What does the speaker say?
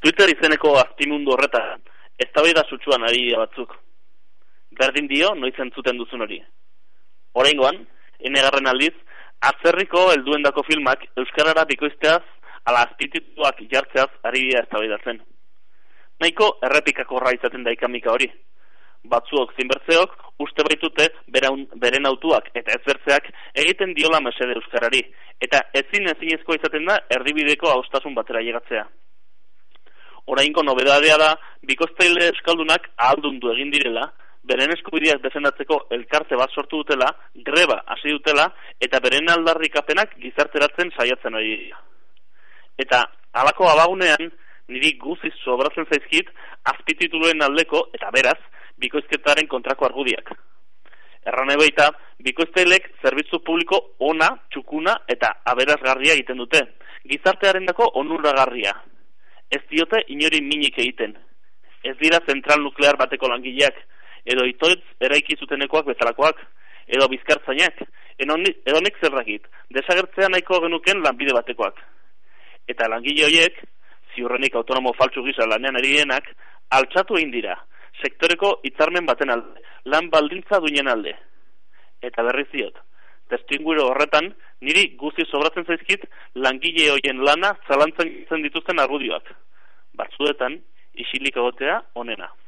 Twitter izeneko azpimundu horretan, eztabaida sutsuan ari dira batzuk. Berdin dio noiz entzuten duzun hori. Oraingoan, enegarren aldiz, atzerriko helduendako filmak euskarara bikoizteaz ala azpitituak jartzeaz ari dira eztabaidatzen. Nahiko errepikakorra izaten da ikamika hori. Batzuok zinbertzeok uste baitute beren autuak eta ezbertzeak egiten diola mesede euskarari, eta ezinezkoa izaten da erdibideko adostasun batera llegatzea. Oraingo nobedadea da, bikoiztaile euskaldunak ahaldundu egin direla, beren eskubideak defendatzeko elkarte bat sortu dutela, greba hasi dutela, eta beren aldarrikapenak gizarteratzen saiatzen ari dira. Eta halako abagunean, niri guziz sobratzen zaizkit azpitituluen aldeko, eta beraz, bikoizketaren kontrako argudiak. Errane baita, bikoiztailek zerbitzu publiko ona, txukuna eta aberasgarria egiten dute, gizartearendako onuragarria. Ez diote inori minik egiten. Ez dira zentral nuklear bateko langileak, edo itoitz eraiki zutenekoak bezalakoak, edo bizkartzainak, edo nek zerrakit, desagertzea nahiko genuken lanbide batekoak. Eta langile horiek, ziurrenik autonomo faltsu gisa lanean erienak, altxatu egin dira, sektoreko hitzarmen baten alde, lan baldintza duinen alde. Eta berriz diot, testuinguru horretan, niri guzti sobratzen zaizkit langile horien lana zalantzan dituzten argudioak. Batzuetan, isilik egotea onena.